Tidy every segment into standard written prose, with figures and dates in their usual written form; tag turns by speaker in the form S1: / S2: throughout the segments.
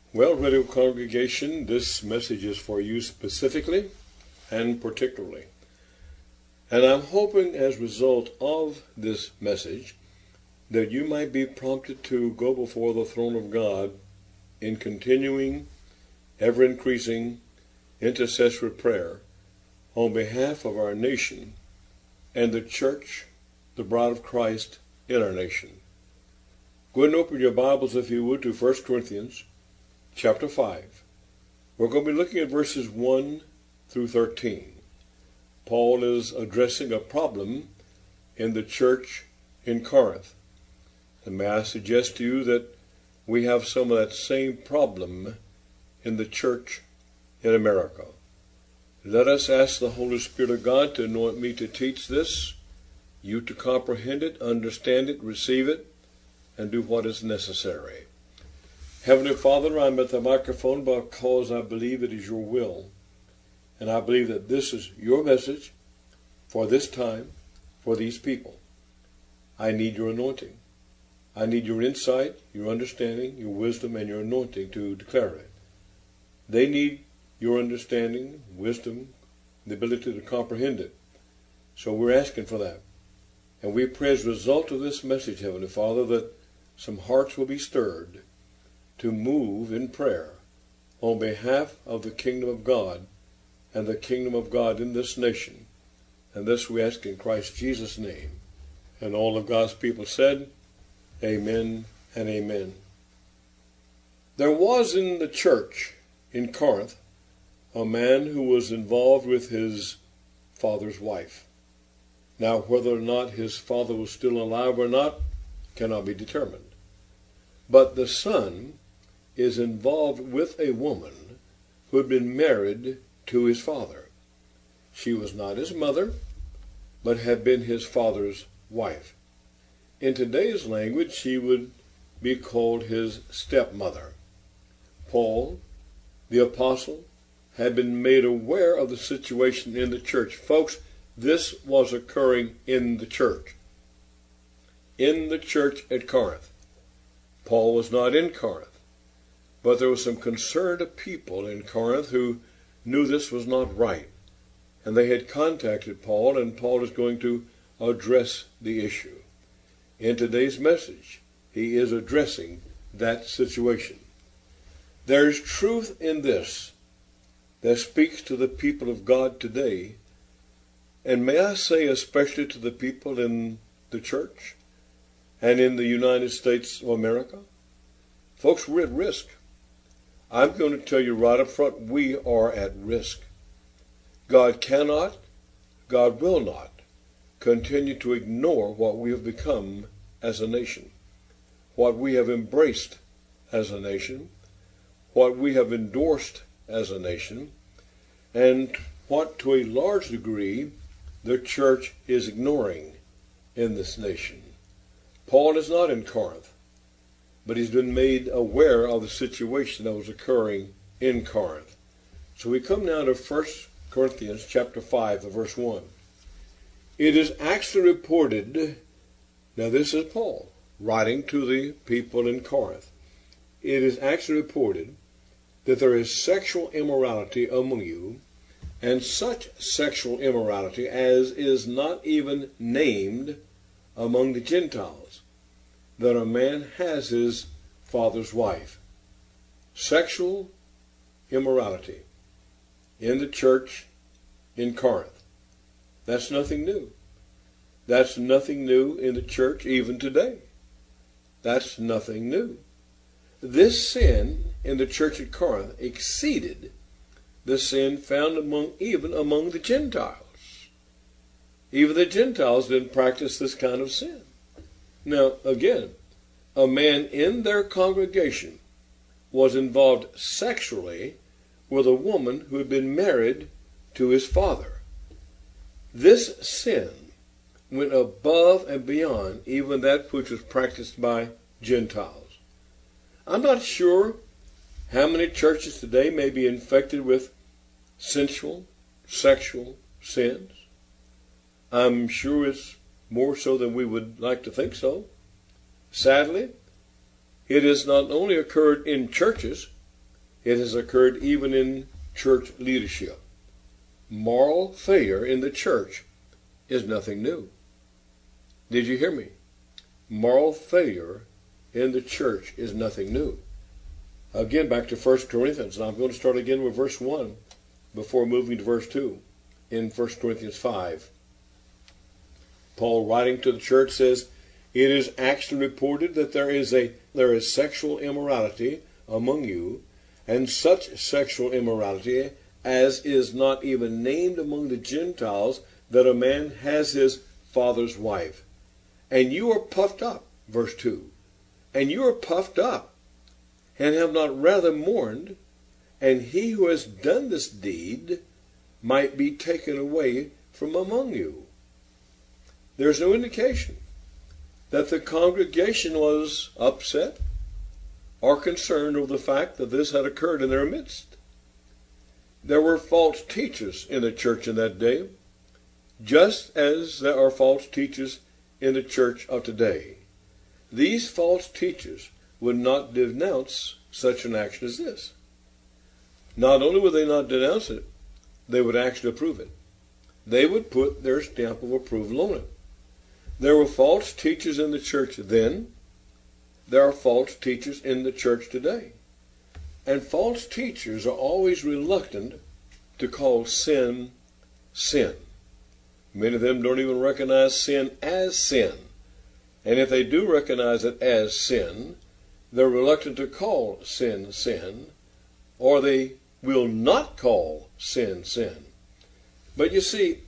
S1: Well, radio congregation, this message is for you specifically and particularly. And I'm hoping as a result of this message that you might be prompted to go before the throne of God in continuing, ever-increasing intercessory prayer on behalf of our nation and the church, the bride of Christ in our nation. Go ahead and open your Bibles, if you would, to 1 Corinthians chapter 5. We're going to be looking at verses 1 through 13. Paul is addressing a problem in the church in Corinth. And may I suggest to you that we have some of that same problem in the church in America. Let us ask the Holy Spirit of God to anoint me to teach this, you to comprehend it, understand it, receive it, and do what is necessary. Heavenly Father, I'm at the microphone because I believe it is your will. And I believe that this is your message for this time, for these people. I need your anointing. I need your insight, your understanding, your wisdom, and your anointing to declare it. They need your understanding, wisdom, the ability to comprehend it. So we're asking for that. And we pray as a result of this message, Heavenly Father, that some hearts will be stirred to move in prayer on behalf of the kingdom of God and the kingdom of God in this nation. And this we ask in Christ Jesus' name. And all of God's people said, Amen and amen. There was in the church in Corinth a man who was involved with his father's wife. Now, whether or not his father was still alive or not cannot be determined. But the son is involved with a woman who had been married to his father. She was not his mother, but had been his father's wife. In today's language, she would be called his stepmother. Paul, the apostle, had been made aware of the situation in the church. Folks, this was occurring in the church. In the church at Corinth. Paul was not in Corinth. But there were some concerned people in Corinth who knew this was not right. And they had contacted Paul, and Paul is going to address the issue. In today's message, he is addressing that situation. There is truth in this that speaks to the people of God today, and may I say especially to the people in the church and in the United States of America. Folks, we're at risk. I'm going to tell you right up front, we are at risk. God cannot, God will not continue to ignore what we have become as a nation, what we have embraced as a nation, what we have endorsed as a nation, and what to a large degree the church is ignoring in this nation. Paul is not in Corinth, but he's been made aware of the situation that was occurring in Corinth. So we come now to 1 Corinthians chapter 5, verse 1. It is actually reported, now this is Paul writing to the people in Corinth. It is actually reported that there is sexual immorality among you, and such sexual immorality as is not even named among the Gentiles, that a man has his father's wife. Sexual immorality in the church in Corinth. That's nothing new. That's nothing new in the church even today. That's nothing new. This sin in the church at Corinth exceeded the sin found even among the Gentiles. Even the Gentiles didn't practice this kind of sin. Now, again, a man in their congregation was involved sexually with a woman who had been married to his father. This sin went above and beyond even that which was practiced by Gentiles. I'm not sure how many churches today may be infected with sensual, sexual sins. I'm sure it's more so than we would like to think so. Sadly, it has not only occurred in churches, It has occurred even in church leadership. Moral failure in the church is nothing new. Did you hear me? Moral failure in the church is nothing new. Again, back to 1 Corinthians. And I'm going to start again with verse 1 before moving to verse 2 in 1 Corinthians 5. Paul, writing to the church, says, "It is actually reported that there is sexual immorality among you, and such sexual immorality as is not even named among the Gentiles, that a man has his father's wife. And you are puffed up," verse 2, "and you are puffed up, and have not rather mourned, and he who has done this deed might be taken away from among you." There's no indication that the congregation was upset or concerned over the fact that this had occurred in their midst. There were false teachers in the church in that day, just as there are false teachers in the church of today. These false teachers would not denounce such an action as this. Not only would they not denounce it, they would actually approve it. They would put their stamp of approval on it. There were false teachers in the church then. There are false teachers in the church today. And false teachers are always reluctant to call sin, sin. Many of them don't even recognize sin as sin. And if they do recognize it as sin, they're reluctant to call sin, sin, or they will not call sin, sin. But you see,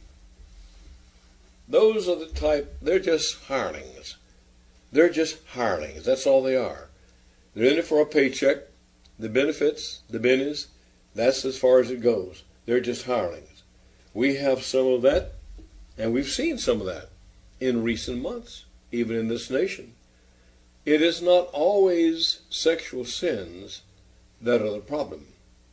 S1: those are the type, they're just hirelings. They're just hirelings. That's all they are. They're in it for a paycheck, the benefits, the bennies. That's as far as it goes. They're just hirelings. We have some of that, and we've seen some of that in recent months, even in this nation. It is not always sexual sins that are the problem,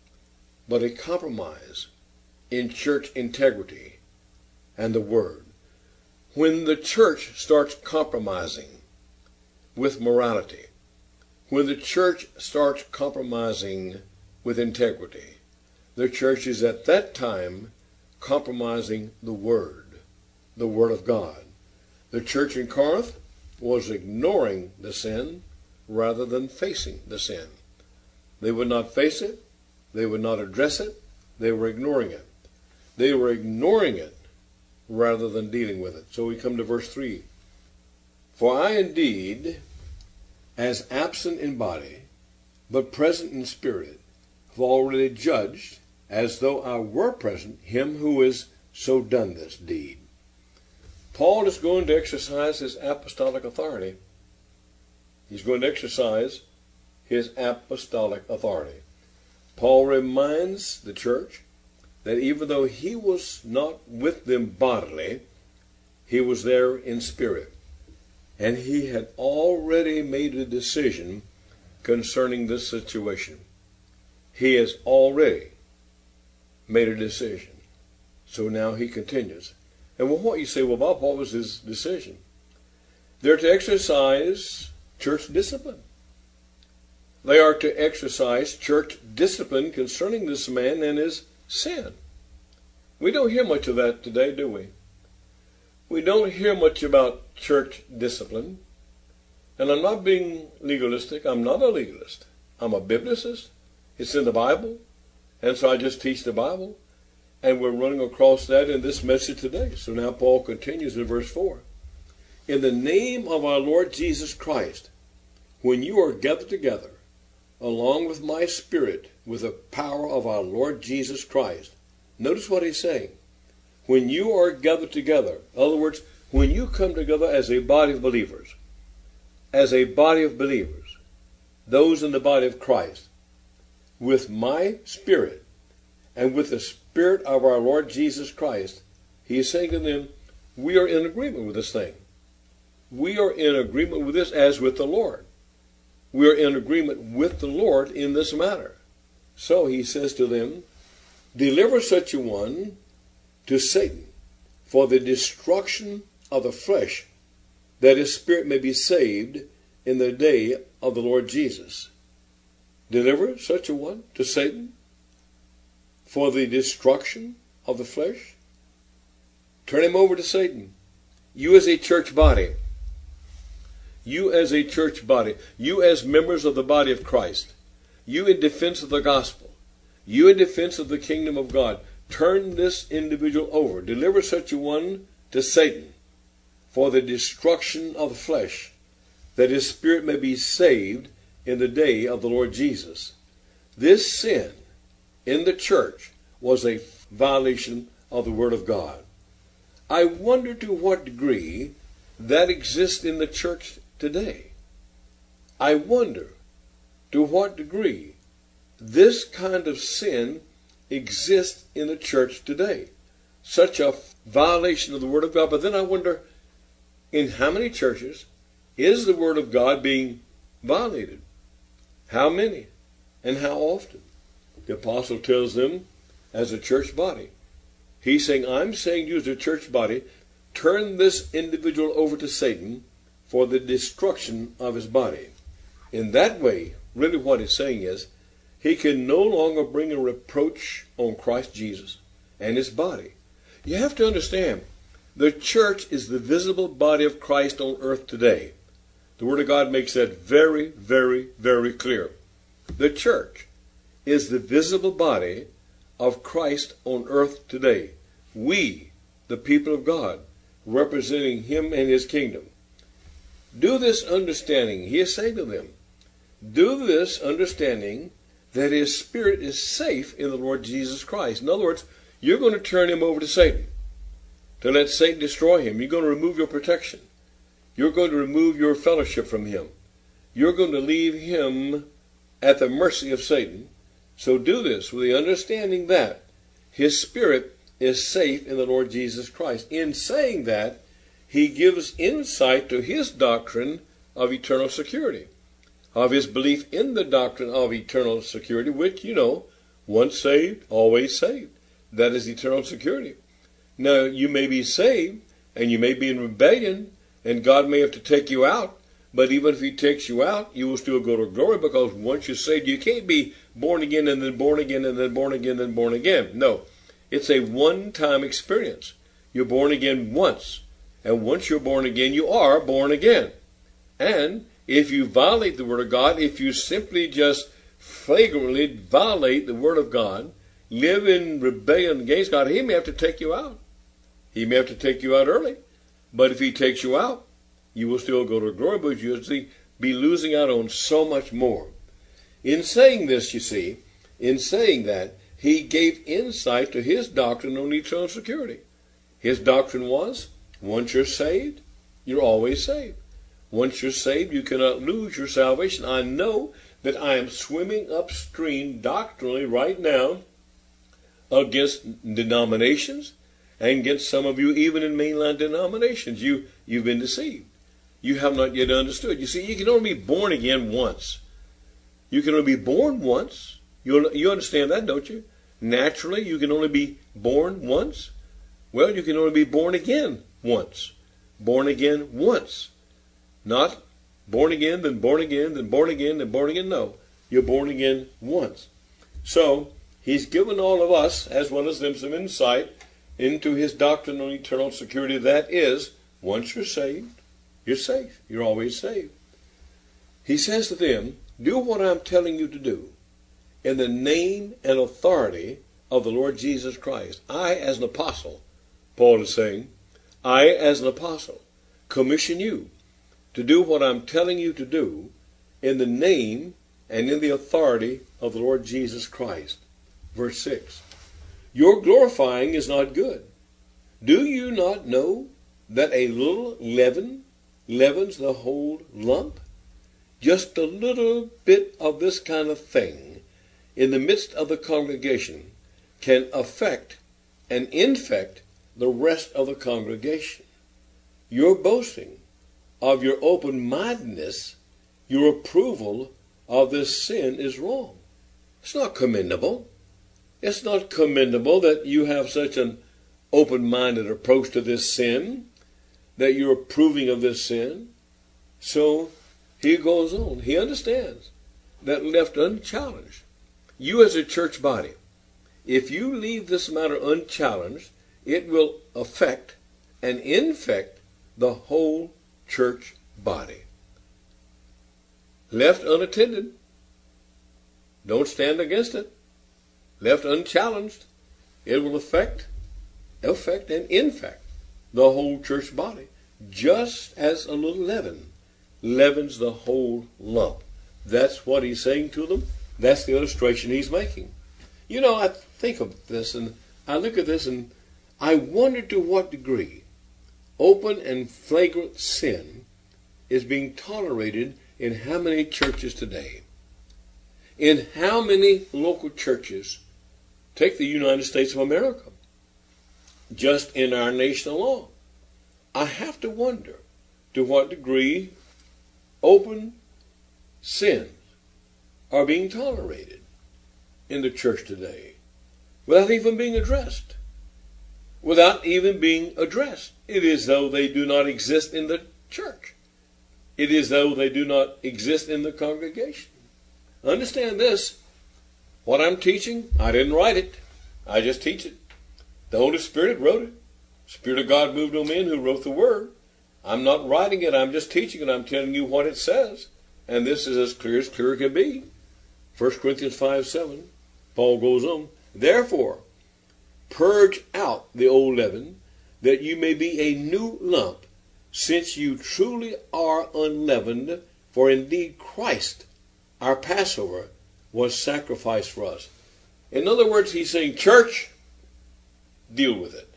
S1: but a compromise in church integrity and the Word. When the church starts compromising with morality, when the church starts compromising with integrity, the church is at that time compromising the Word of God. The church in Corinth was ignoring the sin rather than facing the sin. They would not face it. They would not address it. They were ignoring it. They were ignoring it rather than dealing with it. So we come to verse 3. "For I indeed, as absent in body, but present in spirit, have already judged, as though I were present, him who has so done this deed." Paul is going to exercise his apostolic authority. He's going to exercise his apostolic authority. Paul reminds the church that even though he was not with them bodily, he was there in spirit. And he had already made a decision concerning this situation. He has already made a decision. So now he continues. And what you say, well, Bob, what was his decision? They're to exercise church discipline. They are to exercise church discipline concerning this man and his sin. We don't hear much of that today, do we? We don't hear much about church discipline. And I'm not being legalistic. I'm not a legalist. I'm a biblicist. It's in the Bible. And so I just teach the Bible. And we're running across that in this message today. So now Paul continues in verse 4. "In the name of our Lord Jesus Christ, when you are gathered together, along with my spirit, with the power of our Lord Jesus Christ." Notice what he's saying. When you are gathered together, in other words, when you come together as a body of believers, those in the body of Christ, with my spirit and with the spirit of our Lord Jesus Christ, he is saying to them, we are in agreement with this thing. We are in agreement with this as with the Lord. We are in agreement with the Lord in this matter. So he says to them, "Deliver such a one to Satan for the destruction of the flesh, that his spirit may be saved in the day of the Lord Jesus." deliver such a one to Satan for the destruction of the flesh? Turn him over to Satan. You as a church body, you as a church body, you as members of the body of Christ, you in defense of the gospel, you in defense of the kingdom of God, turn this individual over. Deliver such a one to Satan for the destruction of the flesh, that his spirit may be saved in the day of the Lord Jesus. This sin in the church was a violation of the Word of God. I wonder to what degree that exists in the church today. I wonder to what degree this kind of sin exists in the church today. Such a violation of the Word of God. But then I wonder, in how many churches is the Word of God being violated? How many and how often? The apostle tells them as a church body. He's saying, I'm saying to you as a church body, turn this individual over to Satan for the destruction of his body. In that way, really what he's saying is, he can no longer bring a reproach on Christ Jesus and his body. You have to understand, the church is the visible body of Christ on earth today. The Word of God makes that very, very, very clear. The church is the visible body of Christ on earth today. We, the people of God, representing Him and His kingdom. Do this understanding, He is saying to them, do this understanding that His Spirit is safe in the Lord Jesus Christ. In other words, you're going to turn Him over to Satan, to let Satan destroy Him. You're going to remove your protection. You're going to remove your fellowship from Him. You're going to leave Him at the mercy of Satan. So do this with the understanding that His Spirit is safe in the Lord Jesus Christ. In saying that, He gives insight to His doctrine of eternal security, of His belief in the doctrine of eternal security, which, once saved, always saved. That is eternal security. Now, you may be saved, and you may be in rebellion, and God may have to take you out, but even if He takes you out, you will still go to glory, because once you're saved, you can't be born again, and then born again, and then born again, and born again. No, it's a one-time experience. You're born again once, and once you're born again, you are born again. And if you violate the Word of God, if you simply just flagrantly violate the Word of God, live in rebellion against God, He may have to take you out. He may have to take you out early. But if He takes you out, you will still go to glory, but you'll be losing out on so much more. In saying this, you see, in saying that, He gave insight to His doctrine on eternal security. His doctrine was, once you're saved, you're always saved. Once you're saved, you cannot lose your salvation. I know that I am swimming upstream doctrinally right now against denominations and against some of you even in mainline denominations. You've been deceived. You have not yet understood. You see, you can only be born again once. You can only be born once. You understand that, don't you? Naturally, you can only be born once. Well, you can only be born again once. Born again once. Not born again, then born again, then born again, then born again. No, you're born again once. So, He's given all of us, as well as them, some insight into His doctrine on eternal security. That is, once you're saved, you're safe. You're always saved. He says to them, do what I'm telling you to do in the name and authority of the Lord Jesus Christ. I, as an apostle, Paul is saying, I, as an apostle, commission you to do what I'm telling you to do in the name and in the authority of the Lord Jesus Christ. Verse 6. Your glorifying is not good. Do you not know that a little leaven leavens the whole lump? Just a little bit of this kind of thing in the midst of the congregation can affect and infect the rest of the congregation. Your boasting of your open-mindedness, your approval of this sin is wrong. It's not commendable. It's not commendable that you have such an open-minded approach to this sin, that you're approving of this sin. So he goes on. He understands that left unchallenged. You as a church body, if you leave this matter unchallenged, it will affect and infect the whole church body. Left unattended, don't stand against it. Left unchallenged, it will affect and infect the whole church body, just as a little leaven leavens the whole lump. That's what he's saying to them. That's the illustration he's making. You know, I think of this and I look at this and I wonder to what degree open and flagrant sin is being tolerated in how many churches today. In how many local churches, take the United States of America, just in our nation alone. I have to wonder to what degree open sins are being tolerated in the church today without even being addressed. Without even being addressed. It is though they do not exist in the church. It is though they do not exist in the congregation. Understand this. What I'm teaching, I didn't write it. I just teach it. The Holy Spirit wrote it. The Spirit of God moved on men who wrote the Word. I'm not writing it. I'm just teaching it. I'm telling you what it says. And this is as clear can be. 1 Corinthians 5:7. Paul goes on. Therefore, purge out the old leaven, that you may be a new lump, since you truly are unleavened. For indeed Christ, our Passover, was sacrificed for us. In other words, he's saying, church, deal with it.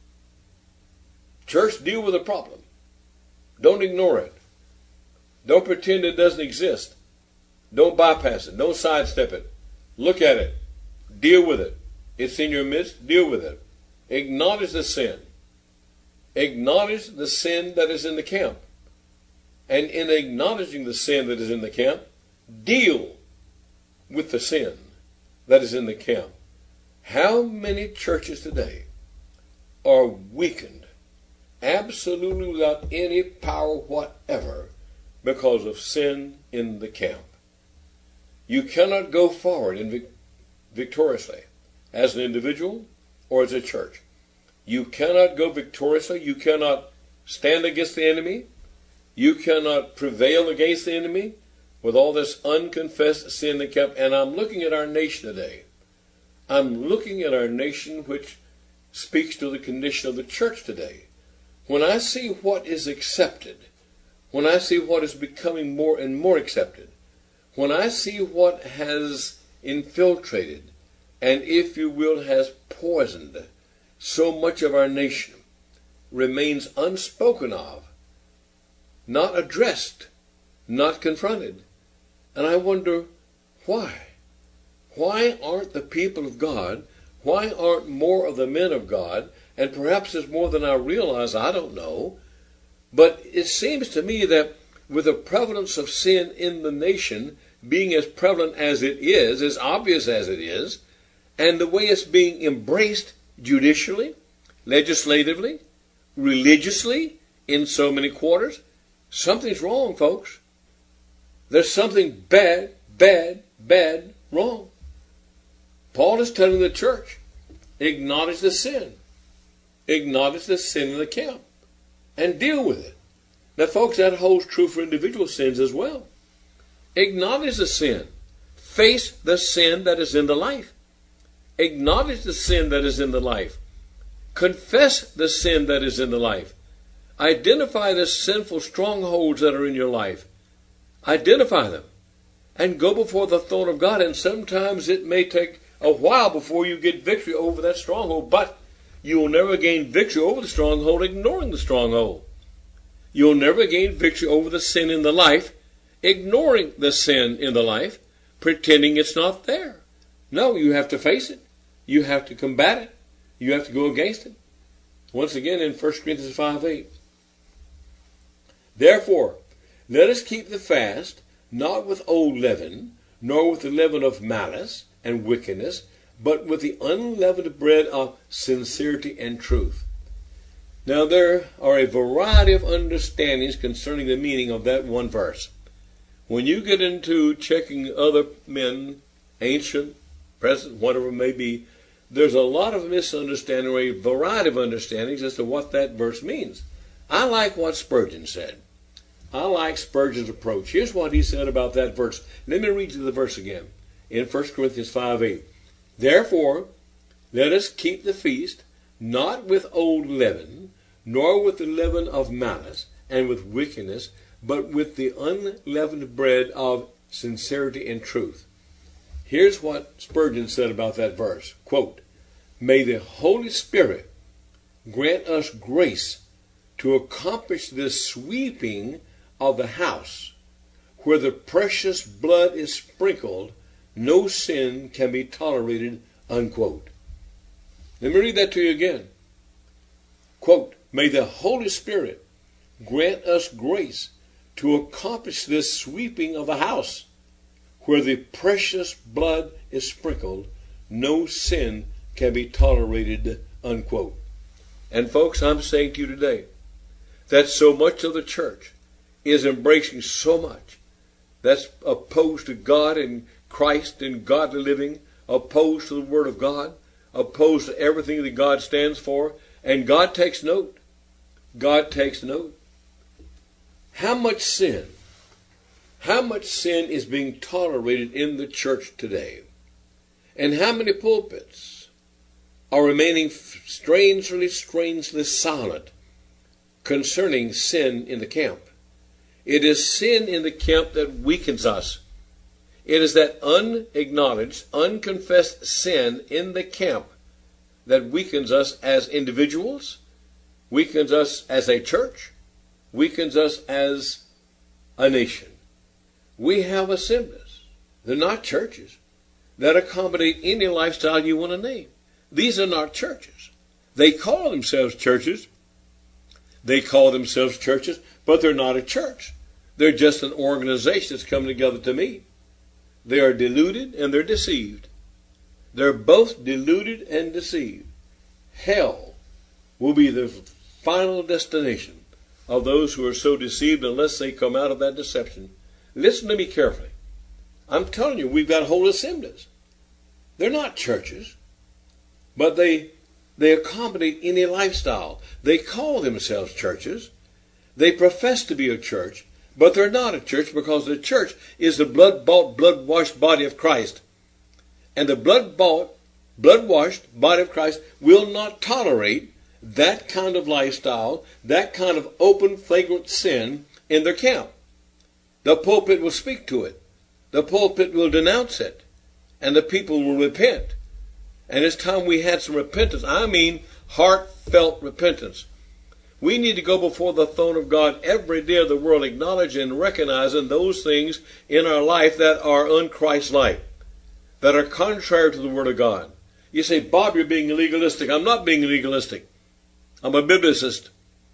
S1: Church, deal with the problem. Don't ignore it. Don't pretend it doesn't exist. Don't bypass it. Don't sidestep it. Look at it. Deal with it. It's in your midst. Deal with it. Acknowledge the sin. Acknowledge the sin that is in the camp. And in acknowledging the sin that is in the camp, deal with the sin that is in the camp. How many churches today are weakened, absolutely without any power whatever, because of sin in the camp? You cannot go forward victoriously as an individual or as a church. You cannot go victoriously. You cannot stand against the enemy. You cannot prevail against the enemy with all this unconfessed sin in the camp. And I'm looking at our nation today. I'm looking at our nation, which speaks to the condition of the church today. When I see what is accepted, when I see what is becoming more and more accepted, when I see what has infiltrated and, if you will, has poisoned so much of our nation, remains unspoken of, not addressed, not confronted. And I wonder why. Why aren't the people of God, why aren't more of the men of God, and perhaps there's more than I realize, I don't know, but it seems to me that with the prevalence of sin in the nation being as prevalent as it is, as obvious as it is, and the way it's being embraced judicially, legislatively, religiously, in so many quarters, something's wrong, folks. There's something bad wrong. Paul is telling the church, acknowledge the sin. Acknowledge the sin in the camp. And deal with it. Now, folks, that holds true for individual sins as well. Acknowledge the sin. Face the sin that is in the life. Acknowledge the sin that is in the life. Confess the sin that is in the life. Identify the sinful strongholds that are in your life. Identify them. And go before the throne of God. And sometimes it may take a while before you get victory over that stronghold. But you will never gain victory over the stronghold ignoring the stronghold. You'll never gain victory over the sin in the life ignoring the sin in the life, pretending it's not there. No, you have to face it. You have to combat it. You have to go against it. Once again in 1 Corinthians 5:8. Therefore, let us keep the fast, not with old leaven, nor with the leaven of malice and wickedness, but with the unleavened bread of sincerity and truth. Now there are a variety of understandings concerning the meaning of that one verse. when you get into checking other men, ancient, present, whatever it may be, there's a lot of misunderstanding or a variety of understandings as to what that verse means. I like what Spurgeon said. I like Spurgeon's approach. Here's what he said about that verse. Let me read you the verse again. In 1 Corinthians 5:8. Therefore, let us keep the feast, not with old leaven, nor with the leaven of malice and with wickedness, but with the unleavened bread of sincerity and truth. Here's what Spurgeon said about that verse. Quote, may the Holy Spirit grant us grace to accomplish this sweeping of the house, where the precious blood is sprinkled, no sin can be tolerated, unquote. Let me read that to you again. Quote, may the Holy Spirit grant us grace to accomplish this sweeping of the house, where the precious blood is sprinkled, no sin can be tolerated, unquote. And folks, I'm saying to you today that so much of the church is embracing so much that's opposed to God and Christ and godly living, opposed to the Word of God, opposed to everything that God stands for, and God takes note. God takes note. How much sin is being tolerated in the church today? And how many pulpits are remaining strangely silent concerning sin in the camp? It is sin in the camp that weakens us. It is that unacknowledged, unconfessed sin in the camp that weakens us as individuals, weakens us as a church, weakens us as a nation. We have assemblies. They're not churches that accommodate any lifestyle you want to name. These are not churches. They call themselves churches. But they're not a church. They're just an organization that's coming together to meet. They are deluded and they're deceived. They're both deluded and deceived. Hell will be the final destination of those who are so deceived unless they come out of that deception. Listen to me carefully. I'm telling you, we've got whole assemblies. They're not churches, but they accommodate any lifestyle. They call themselves churches. They profess to be a church, but they're not a church, because the church is the blood-bought, blood-washed body of Christ. And the blood-bought, blood-washed body of Christ will not tolerate that kind of lifestyle, that kind of open, flagrant sin in their camp. The pulpit will speak to it. The pulpit will denounce it. And the people will repent. And it's time we had some repentance. I mean heartfelt repentance. We need to go before the throne of God every day of the world, acknowledging and recognizing those things in our life that are un-Christ-like, that are contrary to the Word of God. You say, Bob, you're being legalistic. I'm not being legalistic. I'm a biblicist.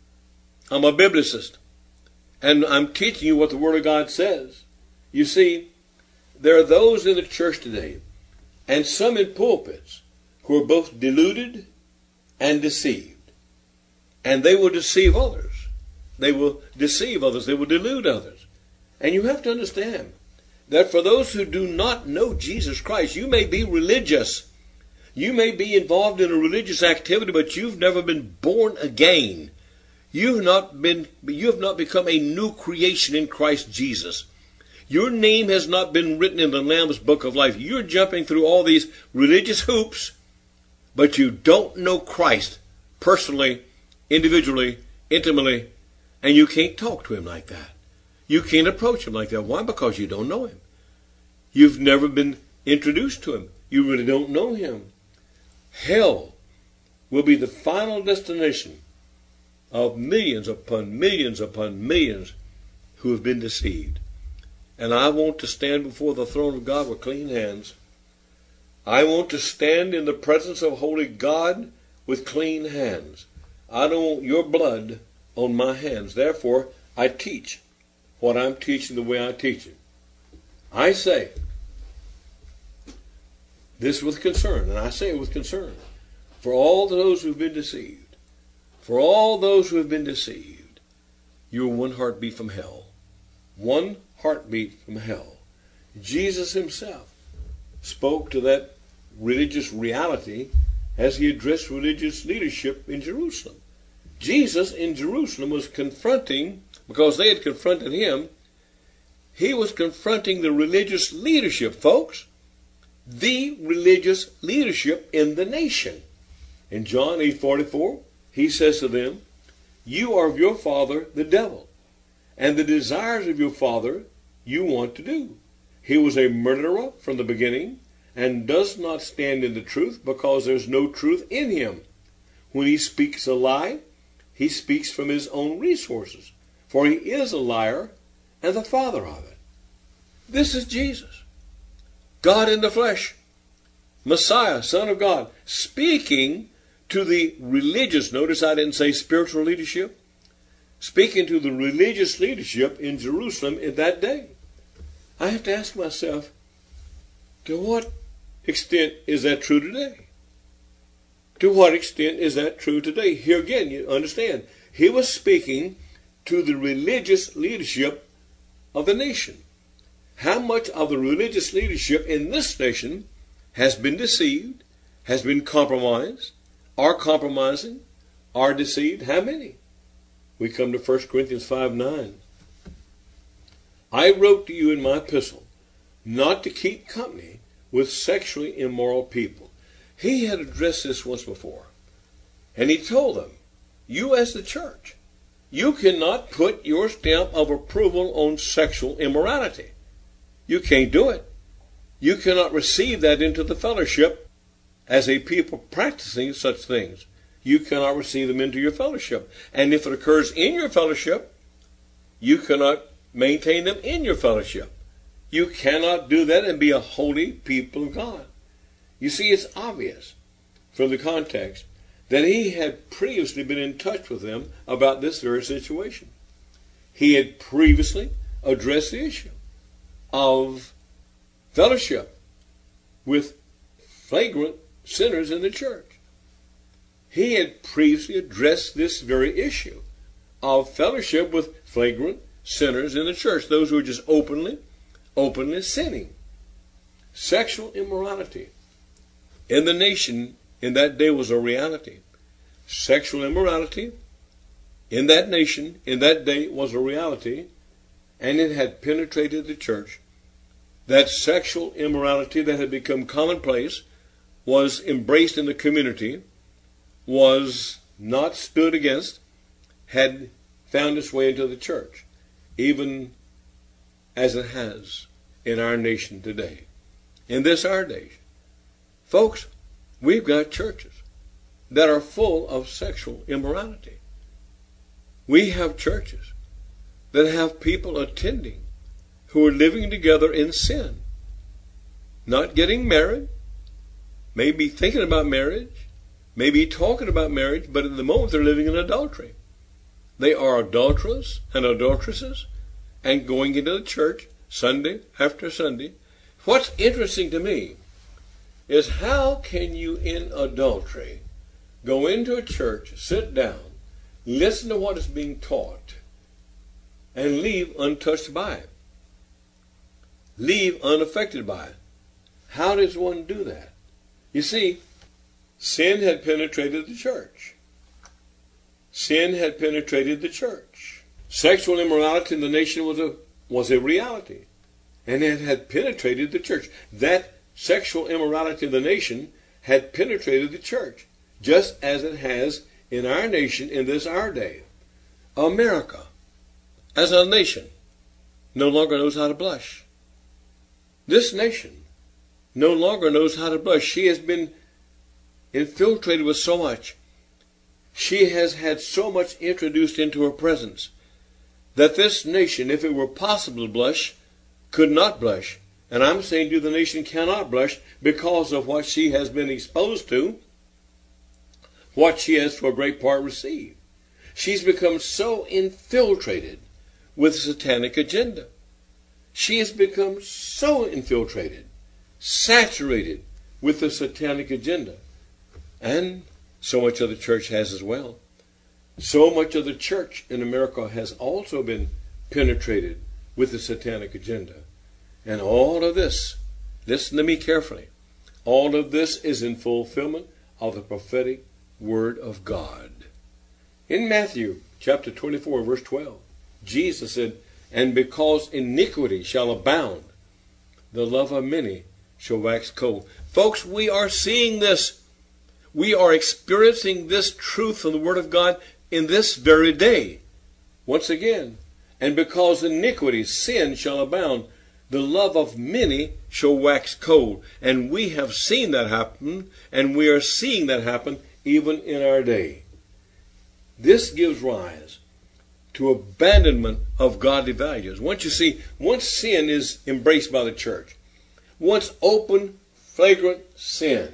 S1: And I'm teaching you what the Word of God says. You see, there are those in the church today, and some in pulpits, who are both deluded and deceived. And they will deceive others. They will delude others. And you have to understand that for those who do not know Jesus Christ, you may be religious. You may be involved in a religious activity, but you've never been born again. You have not become a new creation in Christ Jesus. Your name has not been written in the Lamb's Book of Life. You're jumping through all these religious hoops, but you don't know Christ personally, individually, intimately, and you can't talk to him like that. You can't approach him like that. Why? Because you don't know him. You've never been introduced to him. You really don't know him. Hell will be the final destination of millions upon millions upon millions who have been deceived. And I want to stand before the throne of God with clean hands. I want to stand in the presence of holy God with clean hands. I don't want your blood on my hands. Therefore, I teach what I'm teaching the way I teach it. I say this with concern, and I say it with concern, for all those who've been deceived. For all those who have been deceived, you're one heartbeat from hell. One heartbeat from hell. Jesus himself spoke to that religious reality as he addressed religious leadership in Jerusalem. Jesus in Jerusalem was confronting, because they had confronted him, he was confronting the religious leadership, folks. The religious leadership in the nation. In John 8:44, he says to them, "You are of your father, the devil, and the desires of your father you want to do. He was a murderer from the beginning, and does not stand in the truth, because there's no truth in him. When he speaks a lie, he speaks from his own resources, for he is a liar and the father of it." This is Jesus, God in the flesh, Messiah, Son of God, speaking to the religious, notice I didn't say spiritual leadership, speaking to the religious leadership in Jerusalem in that day. I have to ask myself, to what extent is that true today? To what extent is that true today? Here again, you understand, he was speaking to the religious leadership of the nation. How much of the religious leadership in this nation has been deceived, has been compromised, are compromising, are deceived? How many? We come to 1 Corinthians 5:9. "I wrote to you in my epistle not to keep company with sexually immoral people." He had addressed this once before. And he told them, you as the church, you cannot put your stamp of approval on sexual immorality. You can't do it. You cannot receive that into the fellowship as a people practicing such things. You cannot receive them into your fellowship. And if it occurs in your fellowship, you cannot maintain them in your fellowship. You cannot do that and be a holy people of God. You see, it's obvious from the context that he had previously been in touch with them about this very situation. He had previously addressed the issue of fellowship with flagrant sinners in the church. He had previously addressed this very issue of fellowship with flagrant sinners in the church, those who are just openly sinning. Sexual immorality in the nation in that day was a reality. Sexual immorality in that nation in that day was a reality, and it had penetrated the church. That sexual immorality that had become commonplace was embraced in the community, was not stood against, had found its way into the church, even as it has in our nation today. In this our day, folks, we've got churches that are full of sexual immorality. We have churches that have people attending who are living together in sin, not getting married, maybe thinking about marriage, maybe talking about marriage, but at the moment they're living in adultery. They are adulterers and adulteresses and going into the church Sunday after Sunday. What's interesting to me is how can you in adultery go into a church, sit down, listen to what is being taught, and leave untouched by it? Leave unaffected by it. How does one do that? You see, sin had penetrated the church. Sin had penetrated the church. Sexual immorality in the nation was a reality, and it had penetrated the church. That sexual immorality in the nation had penetrated the church, just as it has in our nation in this our day. America, as a nation, no longer knows how to blush. This nation no longer knows how to blush. She has been infiltrated with so much. She has had so much introduced into her presence that this nation, if it were possible to blush, could not blush. And I'm saying to you, the nation cannot blush because of what she has been exposed to, what she has for a great part received. She's become so infiltrated with the satanic agenda. She has become so infiltrated, saturated with the satanic agenda. And so much of the church has as well. So much of the church in America has also been penetrated with the satanic agenda. And all of this, listen to me carefully, all of this is in fulfillment of the prophetic word of God. In Matthew chapter 24, verse 12, Jesus said, "And because iniquity shall abound, the love of many shall wax cold." Folks, we are seeing this. We are experiencing this truth from the Word of God in this very day. Once again, and because iniquity, sin shall abound, the love of many shall wax cold. And we have seen that happen, and we are seeing that happen even in our day. This gives rise to abandonment of godly values. Once sin is embraced by the church, once open, flagrant sin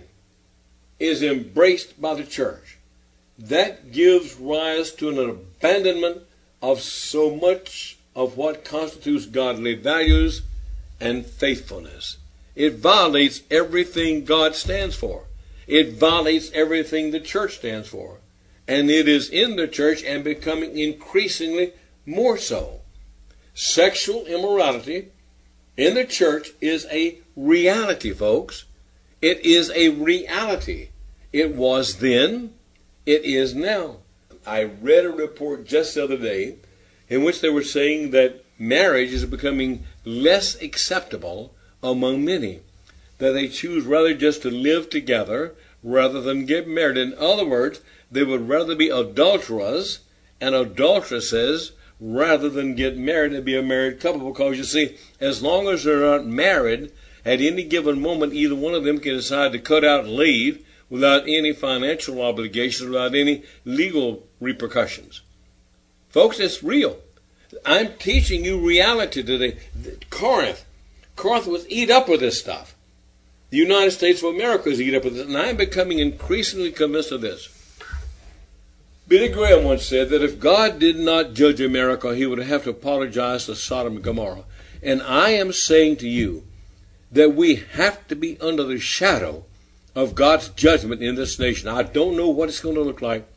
S1: is embraced by the church, that gives rise to an abandonment of so much of what constitutes godly values and faithfulness. It violates everything God stands for. It violates everything the church stands for. And it is in the church and becoming increasingly more so. Sexual immorality in the church is a reality, folks. It is a reality. It was then, it is now. I read a report just the other day in which they were saying that marriage is becoming less acceptable among many. That they choose rather just to live together rather than get married. In other words, they would rather be adulterers and adulteresses rather than get married and be a married couple. Because you see, as long as they're not married, at any given moment, either one of them can decide to cut out and leave without any financial obligations, without any legal repercussions. Folks, it's real. I'm teaching you reality today. Corinth was eat up with this stuff. The United States of America is eat up with this. And I'm becoming increasingly convinced of this. Billy Graham once said that if God did not judge America, he would have to apologize to Sodom and Gomorrah. And I am saying to you that we have to be under the shadow of God's judgment in this nation. I don't know what it's going to look like.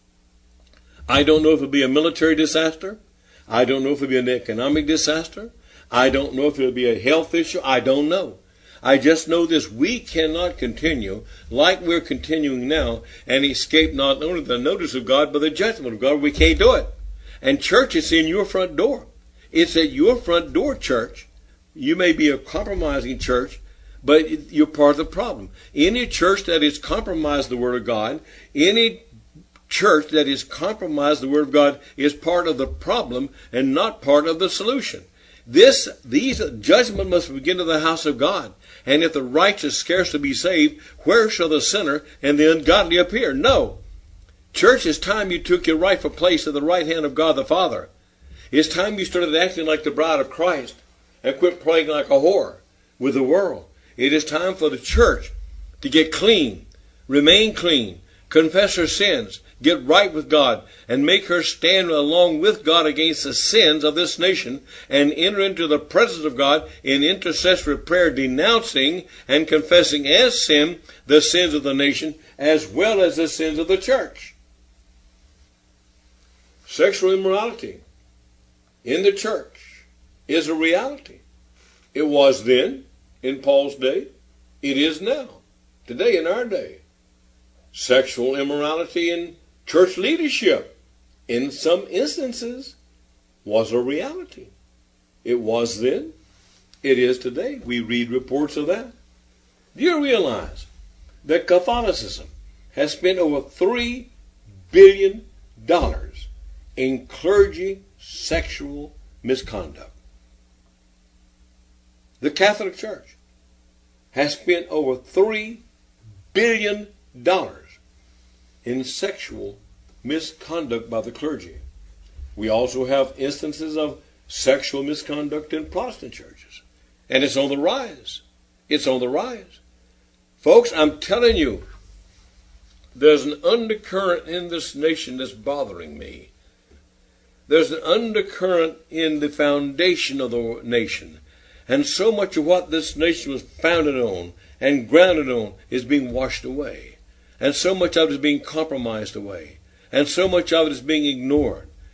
S1: I don't know if it'll be a military disaster. I don't know if it'll be an economic disaster. I don't know if it'll be a health issue. I don't know. I just know this: we cannot continue like we're continuing now and escape not only the notice of God, but the judgment of God. We can't do it. And church, it's in your front door. It's at your front door, church. You may be a compromising church, but you're part of the problem. Any church that has compromised the Word of God, any church that has compromised the Word of God is part of the problem and not part of the solution. These judgment must begin in the house of God. And if the righteous scarcely be saved, where shall the sinner and the ungodly appear? No. Church, it's time you took your rightful place at the right hand of God the Father. It's time you started acting like the bride of Christ and quit playing like a whore with the world. It is time for the church to get clean, remain clean, confess her sins, get right with God, and make her stand along with God against the sins of this nation, and enter into the presence of God in intercessory prayer, denouncing and confessing as sin the sins of the nation as well as the sins of the church. Sexual immorality in the church is a reality. It was then, in Paul's day. It is now, today, in our day. Sexual immorality in church leadership, in some instances, was a reality. It was then. It is today. We read reports of that. Do you realize that Catholicism has spent over $3 billion in clergy sexual misconduct? The Catholic Church has spent over $3 billion in sexual misconduct by the clergy. We also have instances of sexual misconduct in Protestant churches. And it's on the rise. It's on the rise. Folks, I'm telling you, there's an undercurrent in this nation that's bothering me. There's an undercurrent in the foundation of the nation. And so much of what this nation was founded on and grounded on is being washed away. And so much of it is being compromised away. And so much of it is being ignored.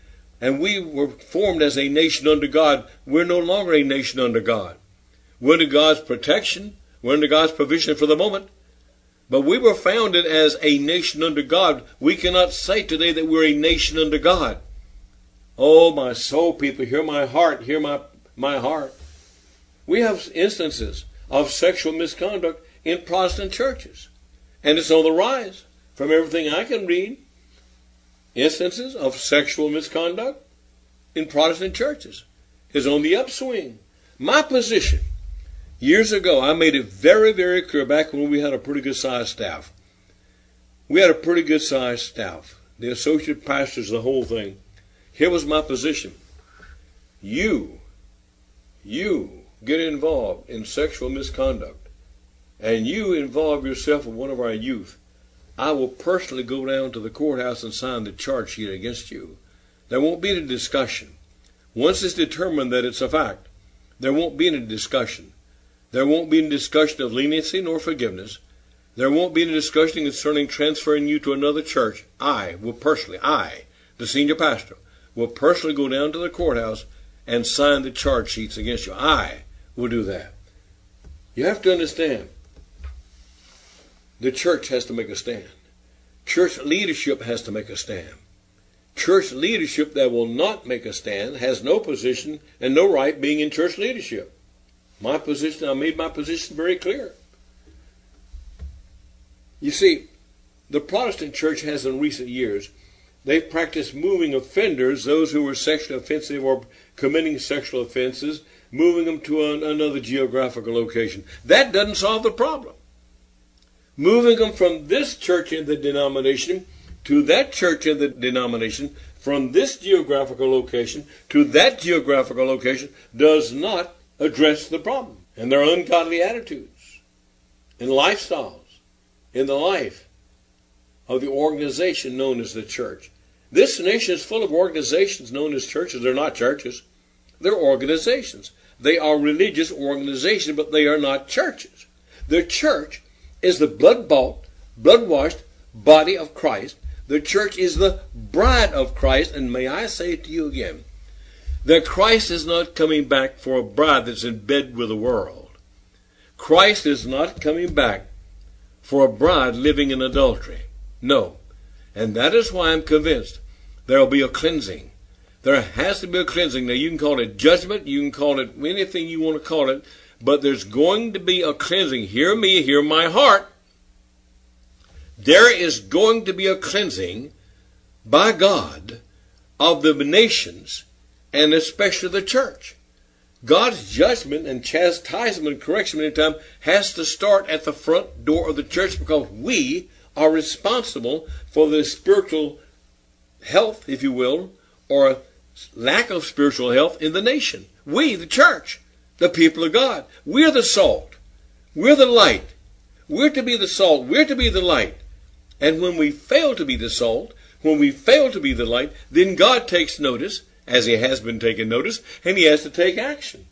S1: and we were formed as a nation under God. We're no longer a nation under God. We're under God's protection. We're under God's provision for the moment. But we were founded as a nation under God. We cannot say today that we're a nation under God. Oh, my soul people, hear my heart, hear my heart. We have instances of sexual misconduct in Protestant churches. And it's on the rise. From everything I can read, instances of sexual misconduct in Protestant churches is on the upswing. My position, years ago, I made it very, very clear back when we had a pretty good sized staff. We had a pretty good sized staff. The associate pastors, the whole thing. Here was my position. You get involved in sexual misconduct, and you involve yourself with one of our youth, I will personally go down to the courthouse and sign the charge sheet against you. There won't be any discussion. Once it's determined that it's a fact, there won't be any discussion. There won't be any discussion of leniency nor forgiveness. There won't be any discussion concerning transferring you to another church. I, the senior pastor, will personally go down to the courthouse and sign the charge sheets against you. I will do that. You have to understand, the church has to make a stand. Church leadership has to make a stand. Church leadership that will not make a stand has no position and no right being in church leadership. My position, I made my position very clear. You see, the Protestant church has in recent years, they've practiced moving offenders, those who were sexually offensive or committing sexual offenses, moving them to another geographical location. That doesn't solve the problem. Moving them from this church in the denomination to that church in the denomination, from this geographical location to that geographical location, does not address the problem. And their ungodly attitudes and lifestyles in the life of the organization known as the church. This nation is full of organizations known as churches. They're not churches. They're organizations. They are religious organizations, but they are not churches. The church is the blood-bought, blood-washed body of Christ. The church is the bride of Christ. And may I say to you again, that Christ is not coming back for a bride that's in bed with the world. Christ is not coming back for a bride living in adultery. No. And that is why I'm convinced there will be a cleansing. There has to be a cleansing. Now, you can call it judgment. You can call it anything you want to call it. But there's going to be a cleansing. Hear me, hear my heart. There is going to be a cleansing by God of the nations and especially the church. God's judgment and chastisement and correction many times has to start at the front door of the church, because we are responsible for the spiritual health, if you will, or lack of spiritual health in the nation. We, the church, the people of God, we're the salt. We're the light. We're to be the salt. We're to be the light. And when we fail to be the salt, when we fail to be the light, then God takes notice, as he has been taking notice, and he has to take action.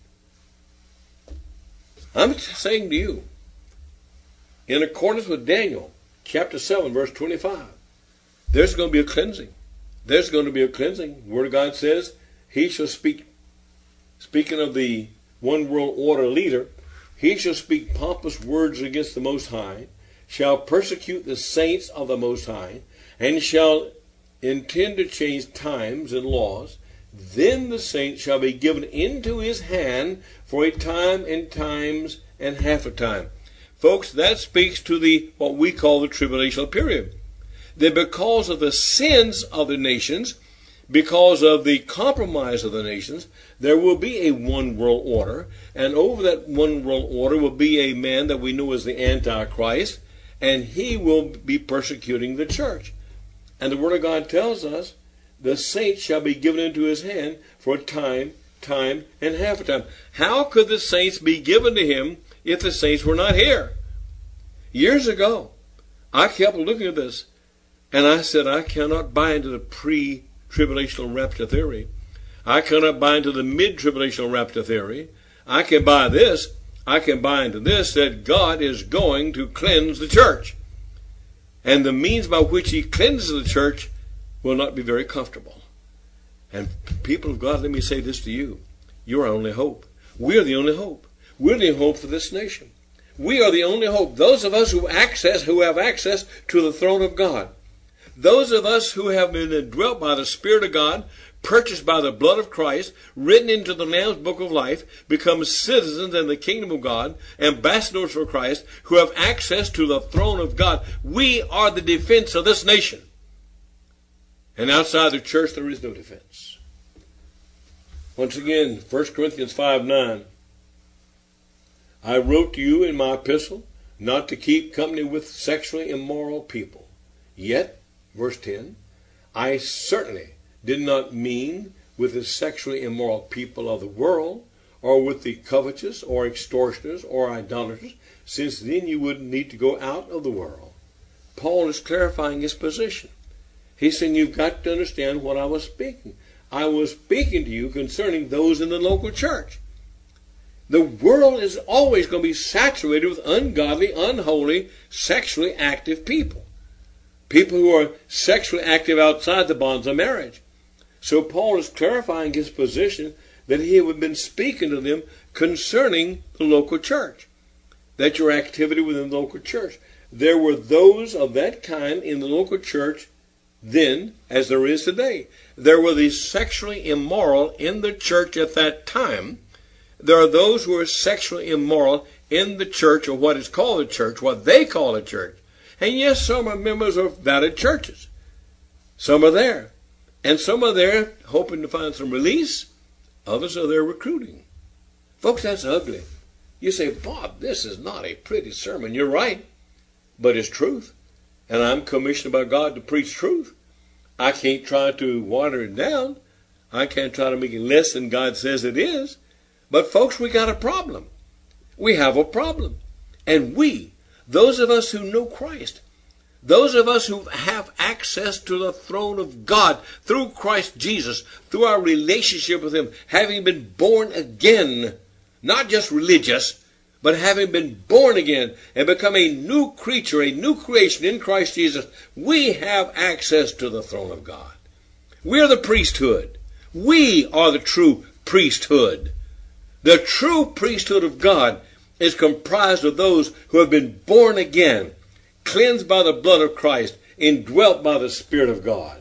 S1: I'm saying to you, in accordance with Daniel chapter 7, verse 25, there's going to be a cleansing. There's going to be a cleansing. The Word of God says, he shall speak, speaking of the one world order leader, he shall speak pompous words against the Most High, shall persecute the saints of the Most High, and shall intend to change times and laws. Then the saints shall be given into his hand for a time and times and half a time. Folks, that speaks to what we call the tribulational period. That because of the sins of the nations, because of the compromise of the nations, there will be a one world order. And over that one world order will be a man that we know as the Antichrist, and he will be persecuting the church. And the Word of God tells us, the saints shall be given into his hand for a time, and half a time. How could the saints be given to him if the saints were not here? Years ago, I kept looking at this, and I said, I cannot buy into the pre-tribulational rapture theory. I cannot buy into the mid-tribulational rapture theory. I can buy this. I can buy into this, that God is going to cleanse the church. And the means by which he cleanses the church will not be very comfortable. And people of God, let me say this to you. You're our only hope. We're the only hope. We're the hope for this nation. We are the only hope. Those of us who have access to the throne of God. Those of us who have been indwelt by the Spirit of God, purchased by the blood of Christ, written into the Lamb's Book of Life, become citizens in the kingdom of God, ambassadors for Christ, who have access to the throne of God. We are the defense of this nation. And outside the church, there is no defense. Once again, 1 Corinthians 5:9. I wrote to you in my epistle not to keep company with sexually immoral people. Yet, verse 10, I certainly did not mean with the sexually immoral people of the world, or with the covetous, or extortioners, or idolaters, since then you wouldn't need to go out of the world. Paul is clarifying his position. He's saying you've got to understand what I was speaking. I was speaking to you concerning those in the local church. The world is always going to be saturated with ungodly, unholy, sexually active people. People who are sexually active outside the bonds of marriage. So Paul is clarifying his position that he had been speaking to them concerning the local church. That your activity within the local church. There were those of that kind in the local church then as there is today. There were the sexually immoral in the church at that time. There are those who are sexually immoral in the church, or what is called a church, what they call a church. And yes, some are members of valid churches. Some are there. And some are there hoping to find some release. Others are there recruiting. Folks, that's ugly. You say, Bob, this is not a pretty sermon. You're right. But it's truth. And I'm commissioned by God to preach truth. I can't try to water it down. I can't try to make it less than God says it is. But folks, we got a problem. We have a problem. And we, those of us who know Christ, those of us who have access to the throne of God through Christ Jesus, through our relationship with Him, having been born again, not just religious, but having been born again and become a new creature, a new creation in Christ Jesus, we have access to the throne of God. We're the priesthood. We are the true priesthood. The true priesthood of God is comprised of those who have been born again, cleansed by the blood of Christ, indwelt by the Spirit of God.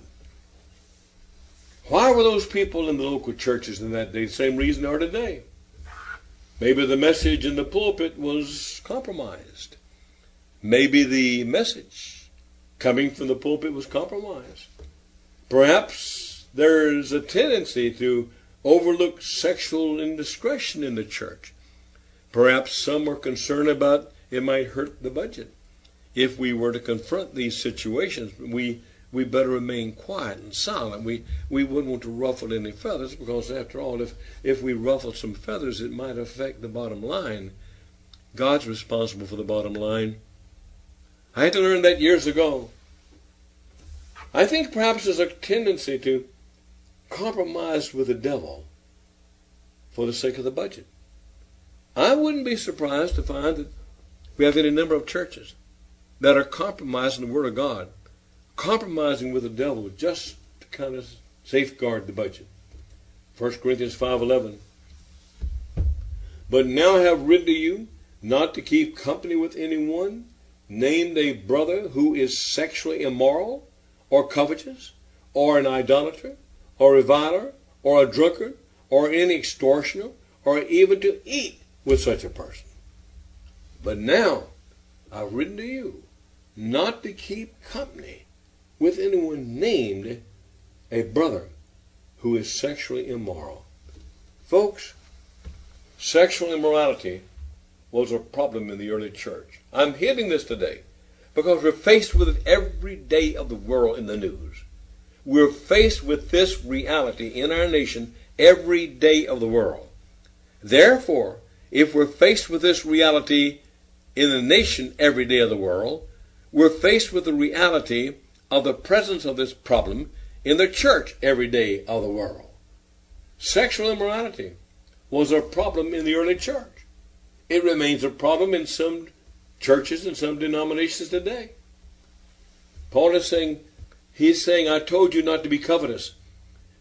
S1: Why were those people in the local churches in that day the same reason they are today? Maybe the message in the pulpit was compromised. Maybe the message coming from the pulpit was compromised. Perhaps there's a tendency to overlook sexual indiscretion in the church. Perhaps some are concerned about it might hurt the budget. If we were to confront these situations, we better remain quiet and silent. We wouldn't want to ruffle any feathers, because after all, if we ruffle some feathers, it might affect the bottom line. God's responsible for the bottom line. I had to learn that years ago. I think perhaps there's a tendency to compromise with the devil for the sake of the budget. I wouldn't be surprised to find that we have any number of churches that are compromising the Word of God, compromising with the devil just to kind of safeguard the budget. 1 Corinthians 5:11. But now I have written to you not to keep company with anyone named a brother who is sexually immoral, or covetous, or an idolater, or a reviler, or a drunkard, or any extortioner, or even to eat with such a person. But now I've written to you not to keep company with anyone named a brother who is sexually immoral. Folks, sexual immorality was a problem in the early church. I'm hitting this today because we're faced with it every day of the world in the news. We're faced with this reality in our nation every day of the world. Therefore, if we're faced with this reality in the nation every day of the world, we're faced with the reality of the presence of this problem in the church every day of the world. Sexual immorality was a problem in the early church. It remains a problem in some churches and some denominations today. Paul is saying, he's saying, I told you not to be covetous.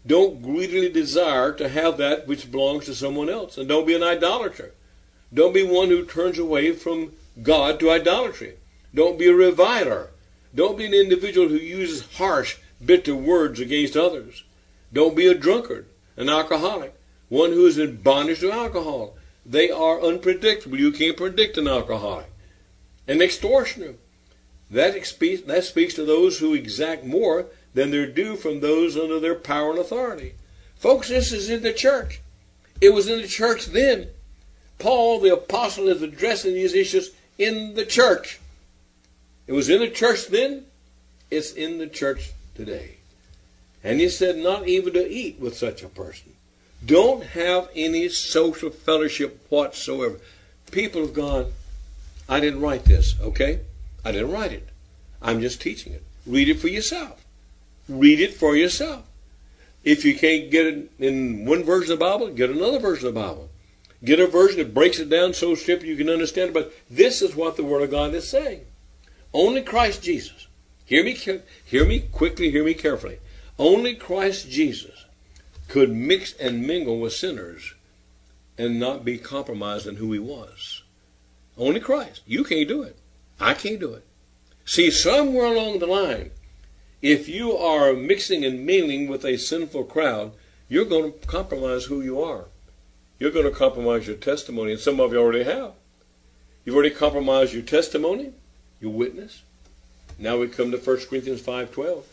S1: Don't greedily desire to have that which belongs to someone else. And don't be an idolater. Don't be one who turns away from God to idolatry. Don't be a reviler. Don't be an individual who uses harsh, bitter words against others. Don't be a drunkard, an alcoholic, one who is in bondage to alcohol. They are unpredictable. You can't predict an alcoholic. An extortioner. That speaks to those who exact more than their due from those under their power and authority. Folks, this is in the church. It was in the church then. Paul, the apostle, is addressing these issues in the church. It was in the church then. It's in the church today. And he said not even to eat with such a person. Don't have any social fellowship whatsoever. People of God, I didn't write this, okay? I didn't write it. I'm just teaching it. Read it for yourself. Read it for yourself. If you can't get it in one version of the Bible, get another version of the Bible. Get a version that breaks it down so simple you can understand it. But this is what the Word of God is saying. Only Christ Jesus. Hear me quickly, hear me carefully. Only Christ Jesus could mix and mingle with sinners and not be compromised in who he was. Only Christ. You can't do it. I can't do it. See, somewhere along the line, if you are mixing and mingling with a sinful crowd, you're going to compromise who you are. You're going to compromise your testimony, and some of you already have. You've already compromised your testimony, your witness. Now we come to 1 Corinthians 5:12.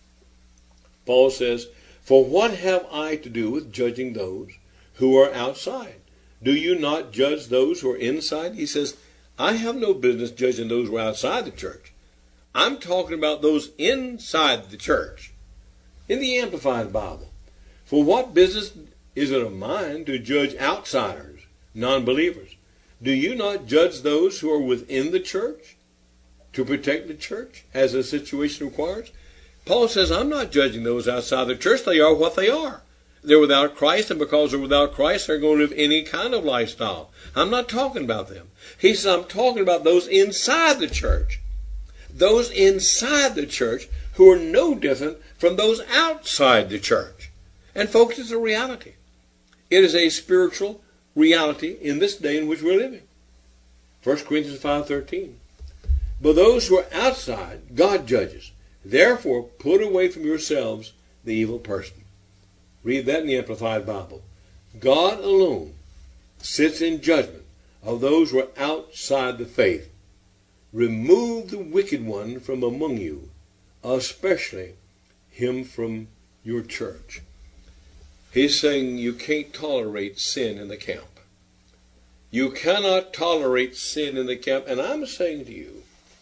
S1: Paul says, "For what have I to do with judging those who are outside? Do you not judge those who are inside?" He says, I have no business judging those who are outside the church. I'm talking about those inside the church. In the Amplified Bible. For what business is it of mine to judge outsiders, non-believers? Do you not judge those who are within the church to protect the church as the situation requires? Paul says, I'm not judging those outside the church. They are what they are. They're without Christ, and because they're without Christ, they're going to live any kind of lifestyle. I'm not talking about them. He says, I'm talking about those inside the church. Those inside the church who are no different from those outside the church. And folks, it's a reality. It is a spiritual reality in this day in which we're living. 1 Corinthians 5:13. But those who are outside, God judges. Therefore, put away from yourselves the evil person. Read that in the Amplified Bible. God alone sits in judgment of those who are outside the faith. Remove the wicked one from among you, especially him from your church. He's saying you can't tolerate sin in the camp. You cannot tolerate sin in the camp. And I'm saying to you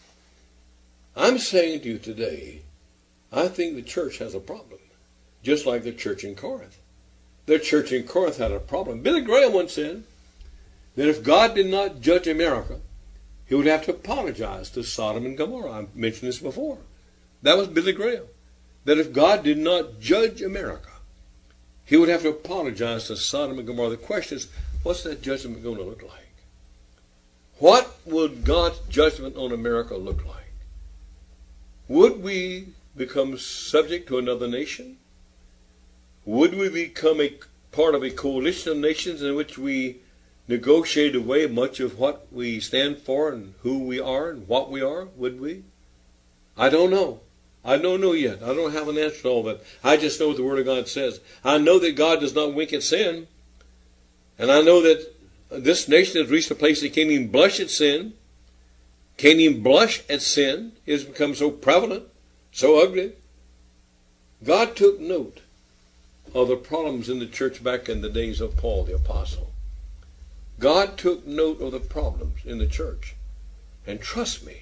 S1: today, I think the church has a problem. Just like the church in Corinth. The church in Corinth had a problem. Billy Graham once said that if God did not judge America, he would have to apologize to Sodom and Gomorrah. I mentioned this before. That was Billy Graham. That if God did not judge America, he would have to apologize to Sodom and Gomorrah. The question is, what's that judgment going to look like? What would God's judgment on America look like? Would we become subject to another nation? Would we become a part of a coalition of nations in which we negotiate away much of what we stand for and who we are and what we are? Would we? I don't know. I don't know yet. I don't have an answer to all that. I just know what the Word of God says. I know that God does not wink at sin. And I know that this nation has reached a place that can't even blush at sin. Can't even blush at sin. It has become so prevalent, so ugly. God took note of the problems in the church back in the days of Paul the Apostle. God took note of the problems in the church. And trust me,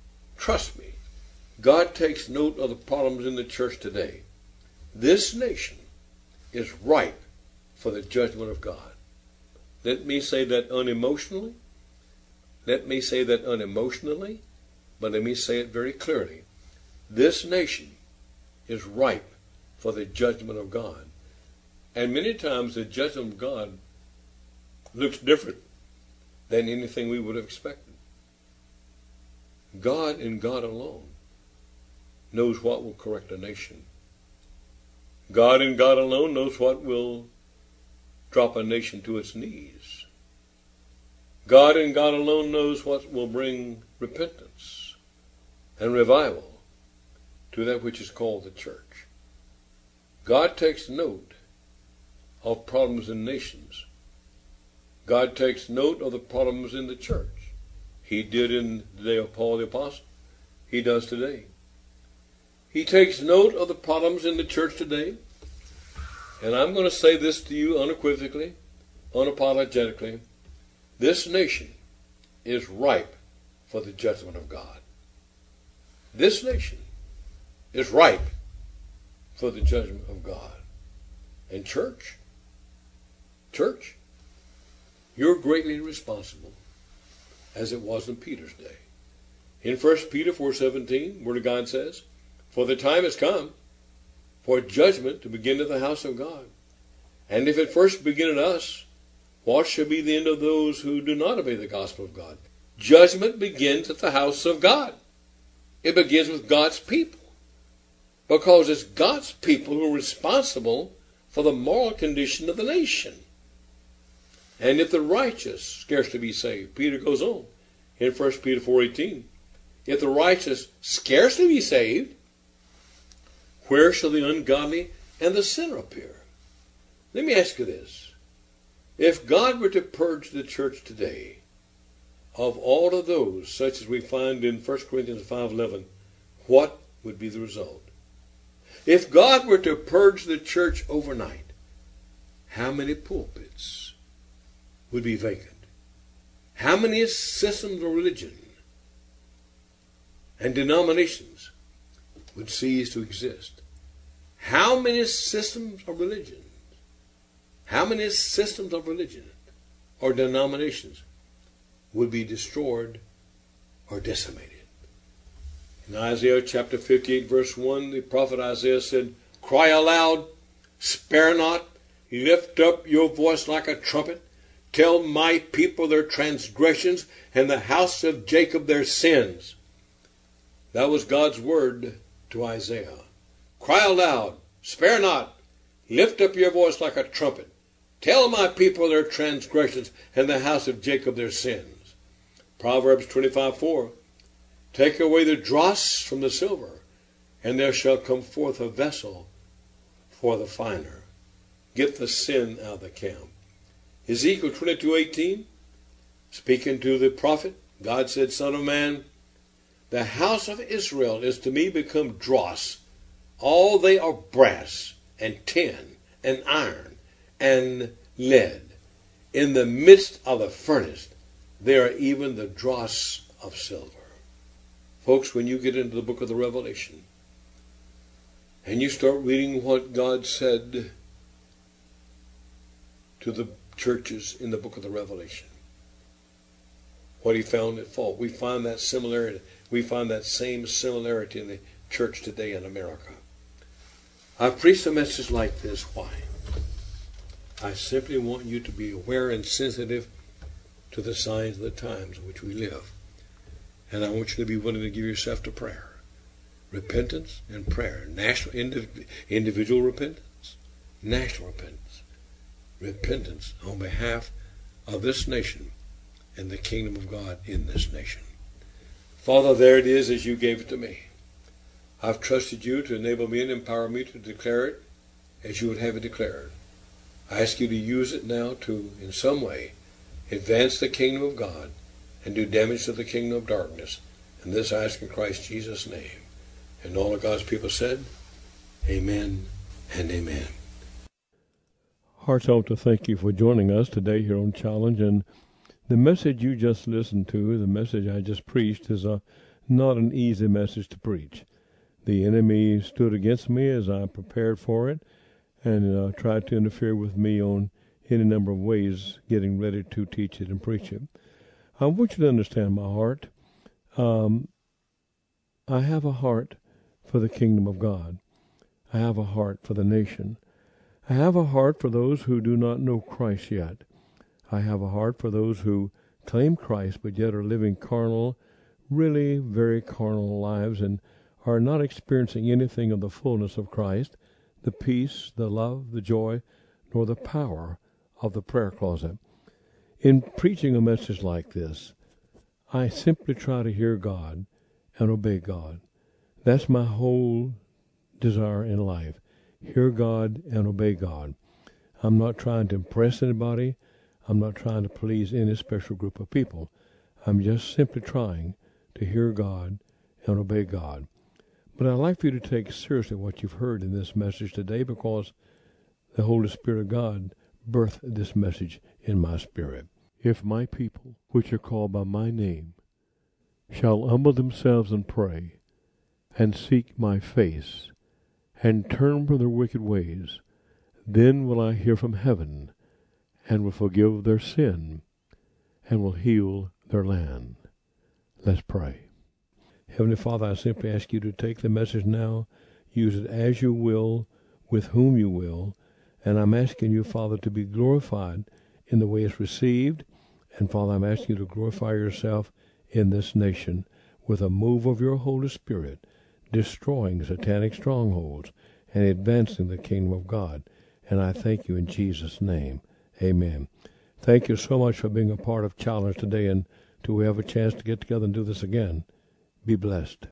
S1: God takes note of the problems in the church today. This nation is ripe for the judgment of God. Let me say that unemotionally. But let me say it very clearly. This nation is ripe for the judgment of God. And many times the judgment of God looks different than anything we would have expected. God and God alone knows what will correct a nation. God and God alone knows what will drop a nation to its knees. God and God alone knows what will bring repentance and revival to that which is called the church. God takes note of problems in nations. God takes note of the problems in the church. He did in the day of Paul the Apostle. He does today. He takes note of the problems in the church today. And I'm going to say this to you unequivocally, unapologetically. This nation is ripe for the judgment of God. This nation is ripe for the judgment of God. And church, you're greatly responsible, as it was in Peter's day. In 1 Peter 4:17, Word of God says, "For the time has come for judgment to begin at the house of God. And if it first begin at us, what shall be the end of those who do not obey the gospel of God?" Judgment begins at the house of God. It begins with God's people. Because it's God's people who are responsible for the moral condition of the nation. And if the righteous scarcely be saved, Peter goes on in 1 Peter 4:18, if the righteous scarcely be saved, where shall the ungodly and the sinner appear? Let me ask you this. If God were to purge the church today of all of those, such as we find in 1 Corinthians 5:11, what would be the result? If God were to purge the church overnight, how many pulpits would be vacant? How many systems of religion and denominations would cease to exist? How many systems of religion? How many systems of religion or denominations would be destroyed or decimated? In Isaiah chapter 58 verse 1, the prophet Isaiah said, "Cry aloud, spare not, lift up your voice like a trumpet, tell my people their transgressions and the house of Jacob their sins." That was God's word to Isaiah. Cry aloud, spare not, lift up your voice like a trumpet, tell my people their transgressions and the house of Jacob their sins. Proverbs 25:4, take away the dross from the silver, and there shall come forth a vessel for the finer. Get the sin out of the camp. Ezekiel 22:18, speaking to the prophet, God said, "Son of man, the house of Israel is to me become dross. All they are brass and tin and iron and lead. In the midst of the furnace, they are even the dross of silver." Folks, when you get into the book of the Revelation and you start reading what God said to the churches in the book of the Revelation, what he found at fault, we find that similarity. We find that same similarity in the church today in America. I preach a message like this. Why? I simply want you to be aware and sensitive to the signs of the times in which we live. And I want you to be willing to give yourself to prayer. Repentance and prayer. National, individual repentance. National repentance. Repentance on behalf of this nation and the kingdom of God in this nation. Father, there it is as you gave it to me. I've trusted you to enable me and empower me to declare it as you would have it declared. I ask you to use it now to, in some way, advance the kingdom of God and do damage to the kingdom of darkness. And this I ask in Christ Jesus' name. And all of God's people said, amen and amen.
S2: Hearts, I want to thank you for joining us today here on Challenge. And the message you just listened to, the message I just preached, is not an easy message to preach. The enemy stood against me as I prepared for it and tried to interfere with me on any number of ways getting ready to teach it and preach it. I want you to understand my heart. I have a heart for the kingdom of God. I have a heart for the nation. I have a heart for those who do not know Christ yet. I have a heart for those who claim Christ but yet are living carnal, really very carnal lives and are not experiencing anything of the fullness of Christ. the peace, the love, the joy, nor the power of the prayer closet. In preaching a message like this, I simply try to hear God and obey God. That's my whole desire in life. Hear God and obey God. I'm not trying to impress anybody. I'm not trying to please any special group of people. I'm just simply trying to hear God and obey God. But I'd like for you to take seriously what you've heard in this message today, because the Holy Spirit of God birthed this message in my spirit. If my people, which are called by my name, shall humble themselves and pray, and seek my face, and turn from their wicked ways, then will I hear from heaven, and will forgive their sin, and will heal their land. Let's pray. Heavenly Father, I simply ask you to take the message now, use it as you will, with whom you will, and I'm asking you, Father, to be glorified in the way it's received, and Father, I'm asking you to glorify yourself in this nation with a move of your Holy Spirit, destroying satanic strongholds and advancing the kingdom of God. And I thank you in Jesus' name. Amen. Thank you so much for being a part of Challenge today, and till we have a chance to get together and do this again, be blessed.